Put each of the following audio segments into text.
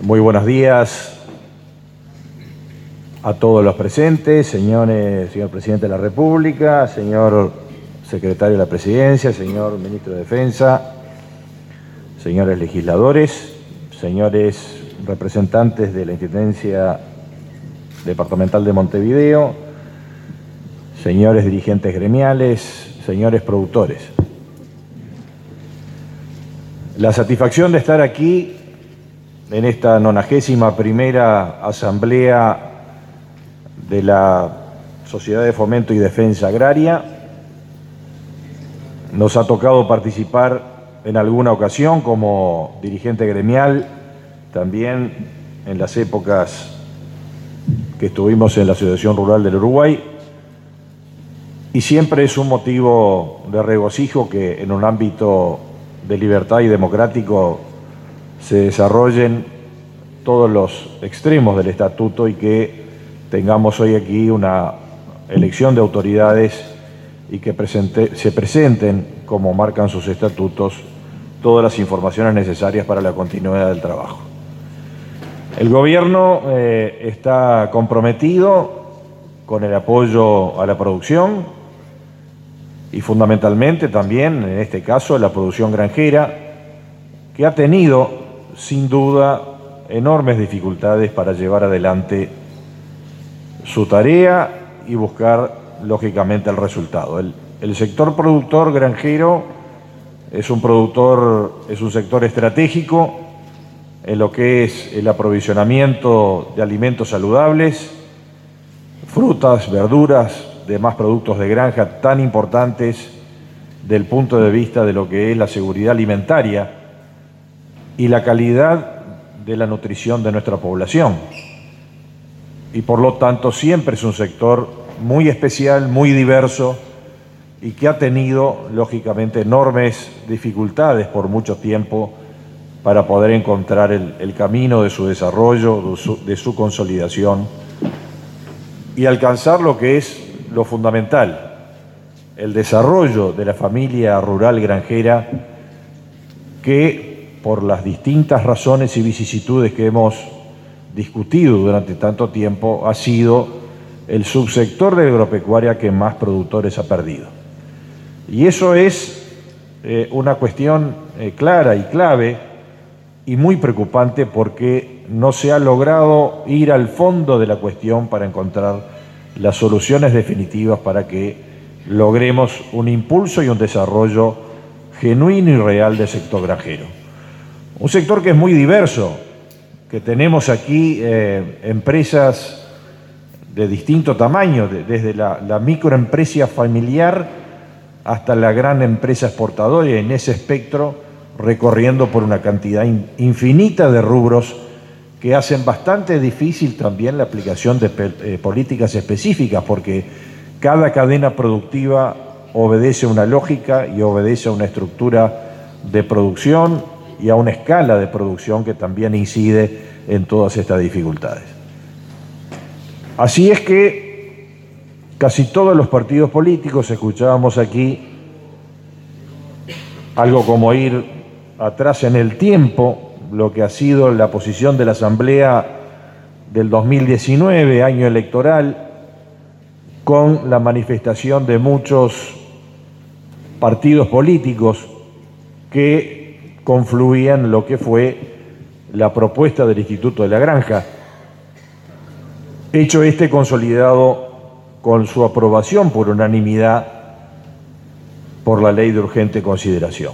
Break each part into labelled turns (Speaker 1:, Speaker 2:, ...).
Speaker 1: Muy buenos días a todos los presentes, señor Presidente de la República, señor Secretario de la Presidencia, señor Ministro de Defensa, señores legisladores, señores representantes de la Intendencia Departamental de Montevideo, señores dirigentes gremiales, señores productores. La satisfacción de estar aquí en esta 91ª Asamblea de la Sociedad de Fomento y Defensa Agraria. Nos ha tocado participar en alguna ocasión como dirigente gremial, también en las épocas que estuvimos en la Asociación Rural del Uruguay, y siempre es un motivo de regocijo que en un ámbito de libertad y democrático se desarrollen todos los extremos del estatuto y que tengamos hoy aquí una elección de autoridades y que se presenten, como marcan sus estatutos, todas las informaciones necesarias para la continuidad del trabajo. El Gobierno está comprometido con el apoyo a la producción y fundamentalmente también, en este caso, la producción granjera, que ha tenido, sin duda, enormes dificultades para llevar adelante su tarea y buscar, lógicamente, el resultado. El sector productor granjero es un sector estratégico en lo que es el aprovisionamiento de alimentos saludables, frutas, verduras, demás productos de granja tan importantes del punto de vista de lo que es la seguridad alimentaria y la calidad de la nutrición de nuestra población. Y por lo tanto siempre es un sector muy especial, muy diverso y que ha tenido, lógicamente, enormes dificultades por mucho tiempo para poder encontrar el camino de su desarrollo, de su consolidación y alcanzar lo que es lo fundamental, el desarrollo de la familia rural granjera que, por las distintas razones y vicisitudes que hemos discutido durante tanto tiempo, ha sido el subsector de la agropecuaria que más productores ha perdido. Y eso es una cuestión clara y clave y muy preocupante porque no se ha logrado ir al fondo de la cuestión para encontrar las soluciones definitivas para que logremos un impulso y un desarrollo genuino y real del sector granjero. Un sector que es muy diverso, que tenemos aquí empresas de distinto tamaño, desde la microempresa familiar hasta la gran empresa exportadora, y en ese espectro recorriendo por una cantidad infinita de rubros que hacen bastante difícil también la aplicación de políticas específicas, porque cada cadena productiva obedece a una lógica y obedece a una estructura de producción y a una escala de producción que también incide en todas estas dificultades. Así es que casi todos los partidos políticos escuchábamos aquí algo como ir atrás en el tiempo, lo que ha sido la posición de la Asamblea del 2019, año electoral, con la manifestación de muchos partidos políticos que confluían en lo que fue la propuesta del Instituto de la Granja, hecho este consolidado con su aprobación por unanimidad por la Ley de Urgente Consideración.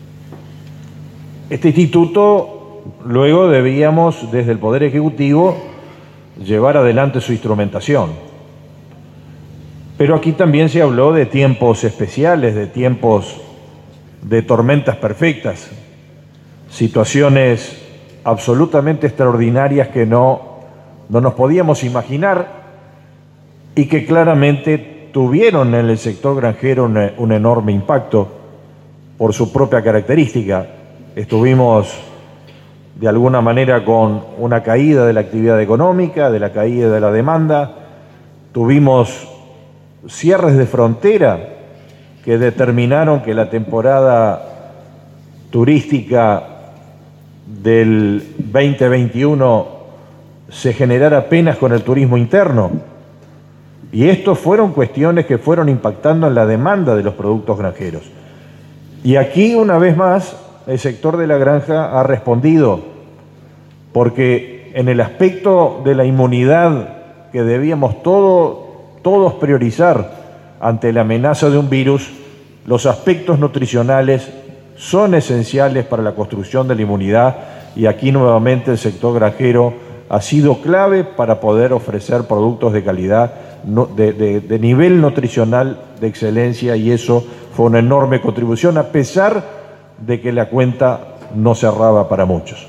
Speaker 1: Este instituto, luego debíamos, desde el Poder Ejecutivo, llevar adelante su instrumentación. Pero aquí también se habló de tiempos especiales, de tiempos de tormentas perfectas, situaciones absolutamente extraordinarias que no nos podíamos imaginar y que claramente tuvieron en el sector granjero un enorme impacto por su propia característica. Estuvimos de alguna manera con una caída de la actividad económica, de la caída de la demanda. Tuvimos cierres de frontera que determinaron que la temporada turística del 2021 se generara apenas con el turismo interno. Y estos fueron cuestiones que fueron impactando en la demanda de los productos granjeros. Y aquí, una vez más, el sector de la granja ha respondido, porque en el aspecto de la inmunidad que debíamos todos priorizar ante la amenaza de un virus, los aspectos nutricionales son esenciales para la construcción de la inmunidad, y aquí nuevamente el sector granjero ha sido clave para poder ofrecer productos de calidad, de nivel nutricional de excelencia, y eso fue una enorme contribución, a pesar de que la cuenta no cerraba para muchos.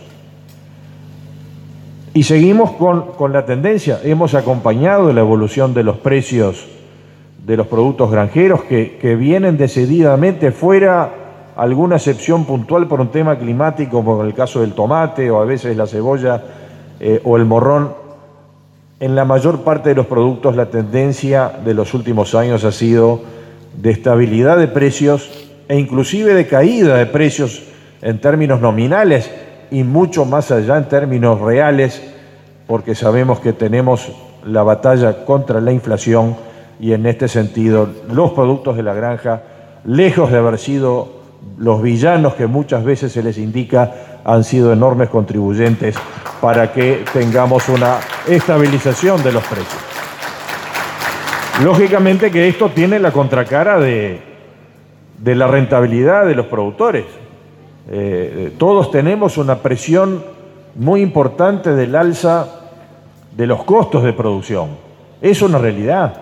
Speaker 1: Y seguimos con la tendencia. Hemos acompañado la evolución de los precios de los productos granjeros que vienen decididamente, fuera alguna excepción puntual por un tema climático, como en el caso del tomate o a veces la cebolla o el morrón. En la mayor parte de los productos la tendencia de los últimos años ha sido de estabilidad de precios e inclusive de caída de precios en términos nominales y mucho más allá en términos reales, porque sabemos que tenemos la batalla contra la inflación, y en este sentido los productos de la granja, lejos de haber sido los villanos que muchas veces se les indica, han sido enormes contribuyentes para que tengamos una estabilización de los precios. Lógicamente que esto tiene la contracara de la rentabilidad de los productores. Todos tenemos una presión muy importante del alza de los costos de producción. Es una realidad.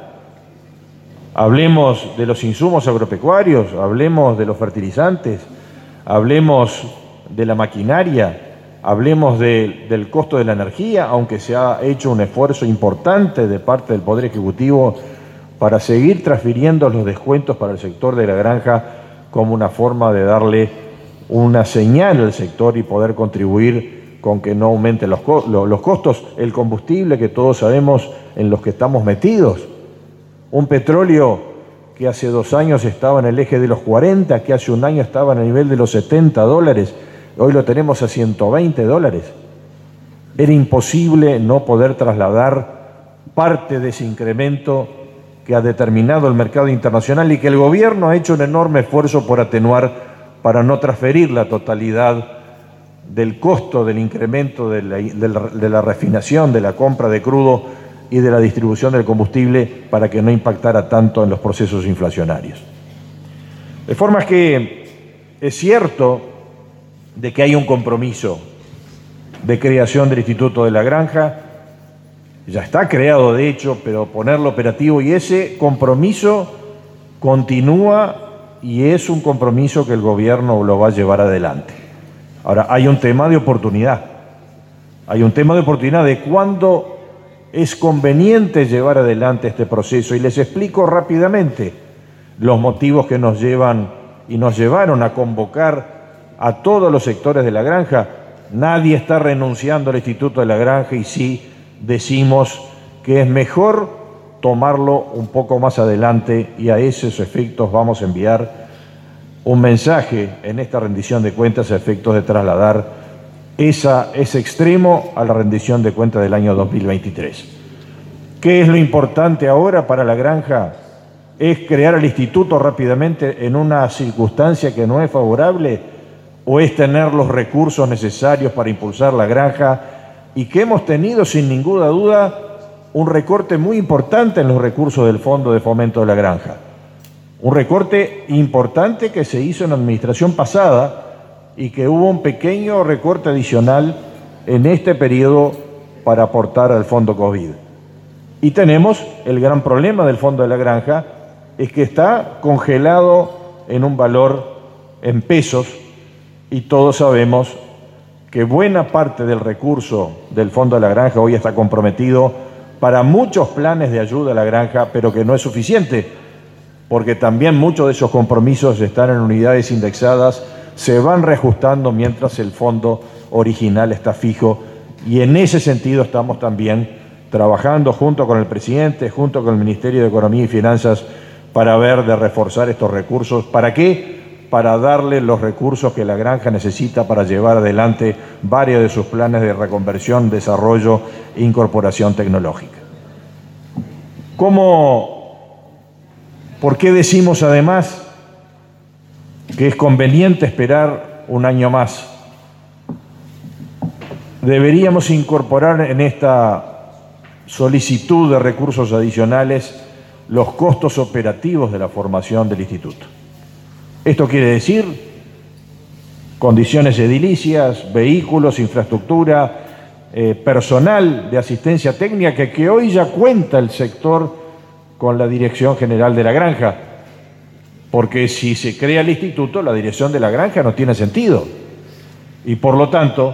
Speaker 1: Hablemos de los insumos agropecuarios, hablemos de los fertilizantes, hablemos de la maquinaria, hablemos del costo de la energía, aunque se ha hecho un esfuerzo importante de parte del Poder Ejecutivo para seguir transfiriendo los descuentos para el sector de la granja como una forma de darle una señal al sector y poder contribuir con que no aumenten los costos. El combustible, que todos sabemos en los que estamos metidos. Un petróleo que hace 2 años estaba en el eje de los 40, que hace un año estaba en el nivel de los $70, hoy lo tenemos a $120. Era imposible no poder trasladar parte de ese incremento que ha determinado el mercado internacional y que el gobierno ha hecho un enorme esfuerzo por atenuar, para no transferir la totalidad del costo del incremento de la refinación, de la compra de crudo y de la distribución del combustible, para que no impactara tanto en los procesos inflacionarios. De forma que es cierto de que hay un compromiso de creación del Instituto de la Granja, ya está creado de hecho, pero ponerlo operativo, y ese compromiso continúa y es un compromiso que el gobierno lo va a llevar adelante. Ahora, hay un tema de oportunidad, de cuándo es conveniente llevar adelante este proceso, y les explico rápidamente los motivos que nos llevan y nos llevaron a convocar a todos los sectores de la granja. Nadie está renunciando al Instituto de la Granja, y sí decimos que es mejor tomarlo un poco más adelante, y a esos efectos vamos a enviar un mensaje en esta rendición de cuentas a efectos de trasladar ese extremo a la rendición de cuentas del año 2023. ¿Qué es lo importante ahora para la granja? ¿Es crear el instituto rápidamente en una circunstancia que no es favorable, o es tener los recursos necesarios para impulsar la granja, y que hemos tenido sin ninguna duda un recorte muy importante en los recursos del Fondo de Fomento de la Granja? Un recorte importante que se hizo en la administración pasada, y que hubo un pequeño recorte adicional en este periodo para aportar al Fondo COVID. Y tenemos el gran problema del Fondo de la Granja, es que está congelado en un valor en pesos, y todos sabemos que buena parte del recurso del Fondo de la Granja hoy está comprometido para muchos planes de ayuda a la granja, pero que no es suficiente, porque también muchos de esos compromisos están en unidades indexadas, se van reajustando mientras el fondo original está fijo, y en ese sentido estamos también trabajando junto con el presidente, junto con el Ministerio de Economía y Finanzas, para ver de reforzar estos recursos. ¿Para qué? para darle los recursos que la granja necesita para llevar adelante varios de sus planes de reconversión, desarrollo e incorporación tecnológica. ¿Por qué decimos además que es conveniente esperar un año más? Deberíamos incorporar en esta solicitud de recursos adicionales los costos operativos de la formación del instituto. Esto quiere decir condiciones edilicias, vehículos, infraestructura, personal de asistencia técnica que hoy ya cuenta el sector con la Dirección General de la Granja, porque si se crea el instituto, la dirección de la granja no tiene sentido. Y por lo tanto,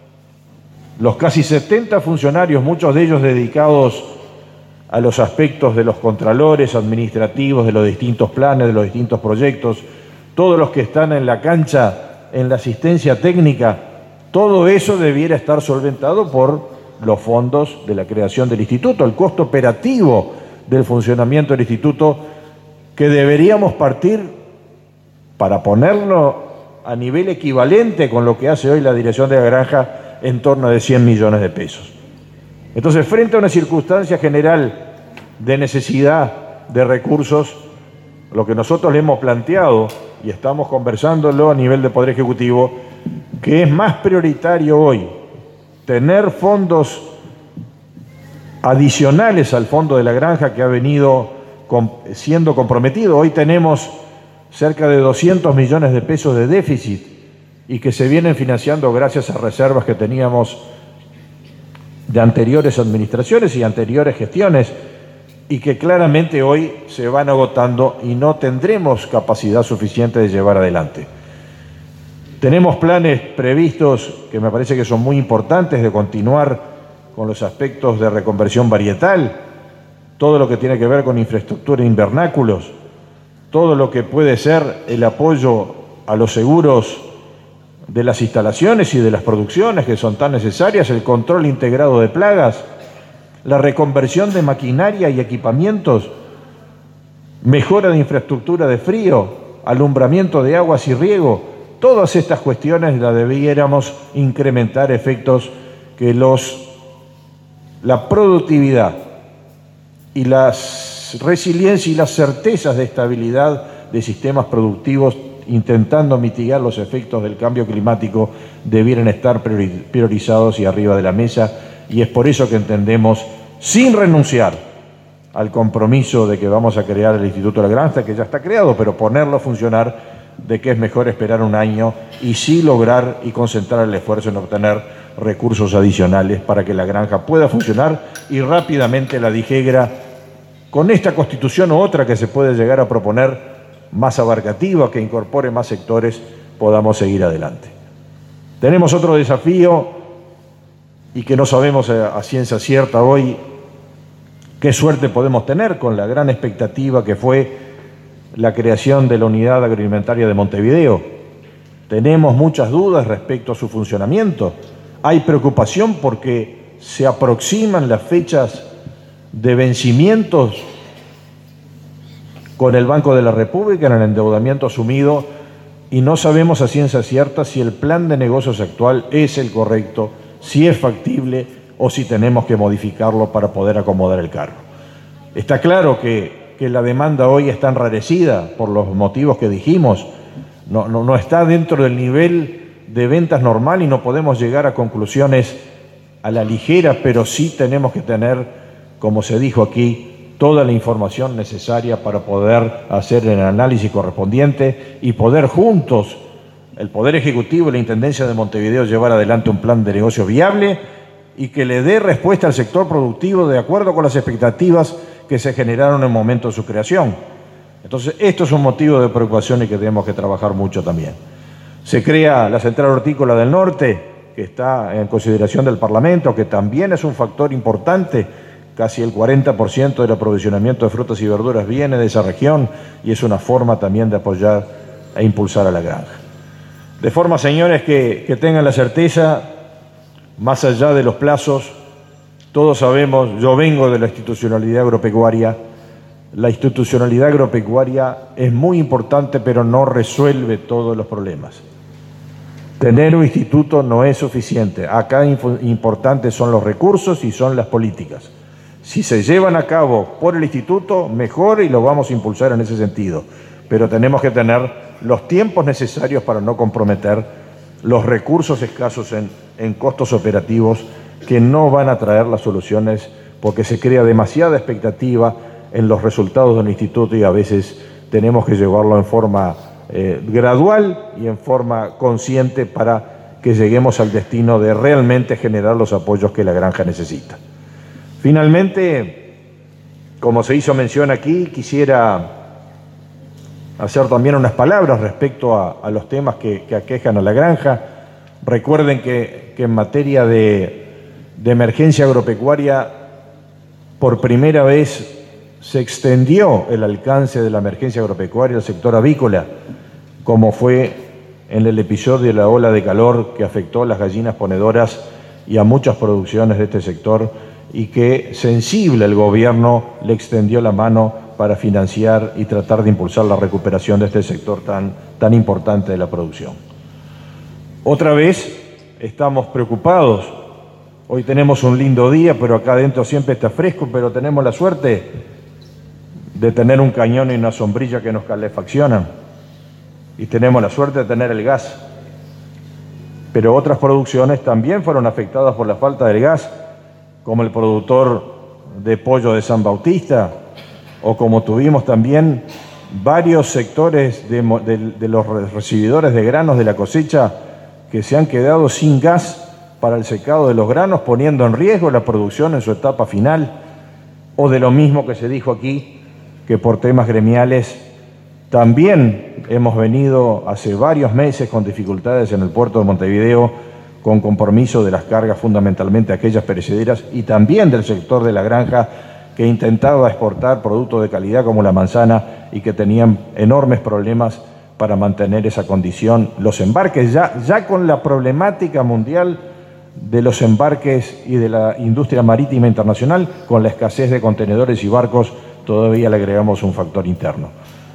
Speaker 1: los casi 70 funcionarios, muchos de ellos dedicados a los aspectos de los contralores administrativos, de los distintos planes, de los distintos proyectos, todos los que están en la cancha, en la asistencia técnica, todo eso debiera estar solventado por los fondos de la creación del instituto, el costo operativo del funcionamiento del instituto, que deberíamos partir para ponerlo a nivel equivalente con lo que hace hoy la dirección de la granja, en torno de 100 millones de pesos. Entonces, frente a una circunstancia general de necesidad de recursos, lo que nosotros le hemos planteado, y estamos conversándolo a nivel de Poder Ejecutivo, que es más prioritario hoy tener fondos adicionales al fondo de la granja que ha venido siendo comprometido. Hoy tenemos cerca de 200 millones de pesos de déficit y que se vienen financiando gracias a reservas que teníamos de anteriores administraciones y anteriores gestiones, y que claramente hoy se van agotando y no tendremos capacidad suficiente de llevar adelante. Tenemos planes previstos que me parece que son muy importantes de continuar con los aspectos de reconversión varietal, todo lo que tiene que ver con infraestructura e invernáculos, todo lo que puede ser el apoyo a los seguros de las instalaciones y de las producciones que son tan necesarias, el control integrado de plagas, la reconversión de maquinaria y equipamientos, mejora de infraestructura de frío, alumbramiento de aguas y riego. Todas estas cuestiones las debiéramos incrementar efectos que la productividad y la resiliencia y las certezas de estabilidad de sistemas productivos, intentando mitigar los efectos del cambio climático, debieran estar priorizados y arriba de la mesa. Y es por eso que entendemos, sin renunciar al compromiso de que vamos a crear el Instituto de la Granja, que ya está creado, pero ponerlo a funcionar, de que es mejor esperar un año y sí lograr y concentrar el esfuerzo en obtener recursos adicionales para que la granja pueda funcionar y rápidamente la DIGEGRA, con esta constitución u otra que se puede llegar a proponer, más abarcativa, que incorpore más sectores, podamos seguir adelante. Tenemos otro desafío, y que no sabemos a ciencia cierta hoy qué suerte podemos tener con la gran expectativa que fue la creación de la Unidad Agroalimentaria de Montevideo. Tenemos muchas dudas respecto a su funcionamiento. Hay preocupación porque se aproximan las fechas de vencimientos con el Banco de la República en el endeudamiento asumido, y no sabemos a ciencia cierta si el plan de negocios actual es el correcto, si es factible o si tenemos que modificarlo para poder acomodar el carro. Está claro que la demanda hoy está enrarecida por los motivos que dijimos, no está dentro del nivel de ventas normal y no podemos llegar a conclusiones a la ligera, pero sí tenemos que tener, como se dijo aquí, toda la información necesaria para poder hacer el análisis correspondiente y poder juntos, el Poder Ejecutivo y la Intendencia de Montevideo, llevar adelante un plan de negocio viable y que le dé respuesta al sector productivo de acuerdo con las expectativas que se generaron en el momento de su creación. Entonces, esto es un motivo de preocupación y que tenemos que trabajar mucho también. Se crea la Central Hortícola del Norte, que está en consideración del Parlamento, que también es un factor importante. Casi el 40% del aprovisionamiento de frutas y verduras viene de esa región y es una forma también de apoyar e impulsar a la granja. De forma, señores, que tengan la certeza, más allá de los plazos, todos sabemos, yo vengo de la institucionalidad agropecuaria, la institucionalidad agropecuaria es muy importante, pero no resuelve todos los problemas. Tener un instituto no es suficiente. Acá importantes son los recursos y son las políticas. Si se llevan a cabo por el instituto, mejor, y lo vamos a impulsar en ese sentido. Pero tenemos que tener los tiempos necesarios para no comprometer los recursos escasos en costos operativos que no van a traer las soluciones porque se crea demasiada expectativa en los resultados del instituto y a veces tenemos que llevarlo en forma gradual y en forma consciente para que lleguemos al destino de realmente generar los apoyos que la granja necesita. Finalmente, como se hizo mención aquí, quisiera hacer también unas palabras respecto a los temas que aquejan a la granja. Recuerden que en materia de emergencia agropecuaria, por primera vez se extendió el alcance de la emergencia agropecuaria al sector avícola, como fue en el episodio de la ola de calor que afectó a las gallinas ponedoras y a muchas producciones de este sector, y que sensible el gobierno le extendió la mano para financiar y tratar de impulsar la recuperación de este sector tan importante de la producción. Otra vez estamos preocupados. Hoy tenemos un lindo día, pero acá adentro siempre está fresco, pero tenemos la suerte de tener un cañón y una sombrilla que nos calefaccionan. Y tenemos la suerte de tener el gas. Pero otras producciones también fueron afectadas por la falta del gas, como el productor de pollo de San Bautista, o como tuvimos también varios sectores de los recibidores de granos de la cosecha que se han quedado sin gas para el secado de los granos, poniendo en riesgo la producción en su etapa final, o de lo mismo que se dijo aquí, que por temas gremiales también hemos venido hace varios meses con dificultades en el puerto de Montevideo, con compromiso de las cargas fundamentalmente aquellas perecederas y también del sector de la granja que intentaba exportar productos de calidad como la manzana y que tenían enormes problemas para mantener esa condición. Los embarques, ya con la problemática mundial de los embarques y de la industria marítima internacional, con la escasez de contenedores y barcos, todavía le agregamos un factor interno.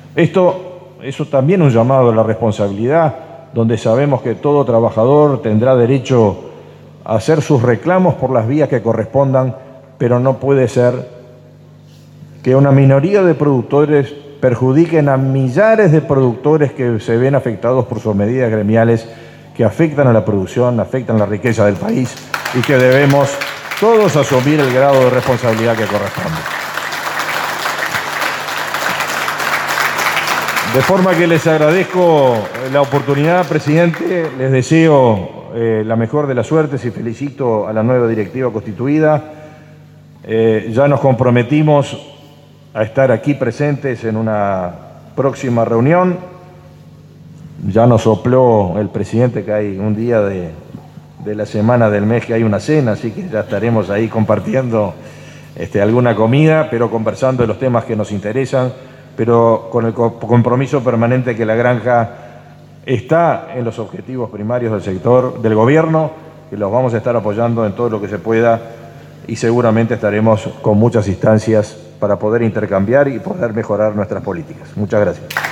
Speaker 1: Eso también un llamado a la responsabilidad, donde sabemos que todo trabajador tendrá derecho a hacer sus reclamos por las vías que correspondan, pero no puede ser que una minoría de productores perjudiquen a millares de productores que se ven afectados por sus medidas gremiales que afectan a la producción, afectan la riqueza del país y que debemos todos asumir el grado de responsabilidad que corresponde. De forma que les agradezco la oportunidad, presidente, les deseo la mejor de las suertes y felicito a la nueva directiva constituida. Ya nos comprometimos a estar aquí presentes en una próxima reunión. Ya nos sopló el presidente que hay un día de la semana del mes que hay una cena, así que ya estaremos ahí compartiendo alguna comida, pero conversando de los temas que nos interesan, pero con el compromiso permanente que la granja está en los objetivos primarios del sector, del gobierno, que los vamos a estar apoyando en todo lo que se pueda y seguramente estaremos con muchas instancias para poder intercambiar y poder mejorar nuestras políticas. Muchas gracias.